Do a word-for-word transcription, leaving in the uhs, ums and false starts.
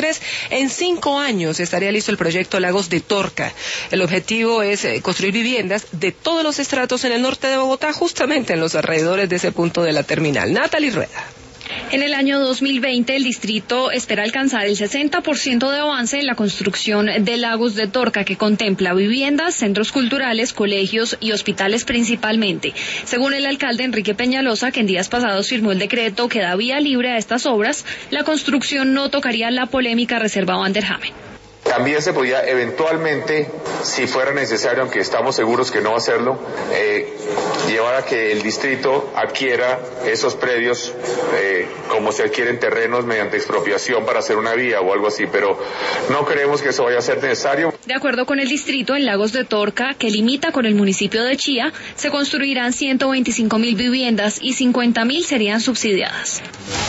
veintitrés, en cinco años estaría listo el proyecto Lagos de Torca. El objetivo es eh, construir viviendas de todos los estratos en el norte de Bogotá, justamente en los alrededores de ese punto de la terminal. Natalie Rueda. En el año dos mil veinte, el distrito espera alcanzar el sesenta por ciento de avance en la construcción de Lagos de Torca, que contempla viviendas, centros culturales, colegios y hospitales principalmente. Según el alcalde Enrique Peñalosa, que en días pasados firmó el decreto que da vía libre a estas obras, la construcción no tocaría la polémica reserva Vanderhamen. También se podía eventualmente, si fuera necesario, aunque estamos seguros que no va a hacerlo, eh, llevar a que el distrito adquiera esos predios eh, como se adquieren terrenos mediante expropiación para hacer una vía o algo así, pero no creemos que eso vaya a ser necesario. De acuerdo con el distrito, en Lagos de Torca, que limita con el municipio de Chía, se construirán ciento veinticinco mil viviendas y cincuenta mil serían subsidiadas.